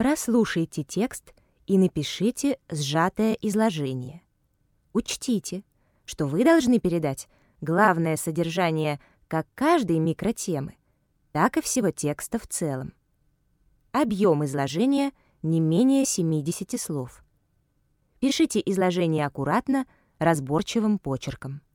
Прослушайте текст и напишите сжатое изложение. Учтите, что вы должны передать главное содержание как каждой микротемы, так и всего текста в целом. Объем изложения не менее 70 слов. Пишите изложение аккуратно, разборчивым почерком.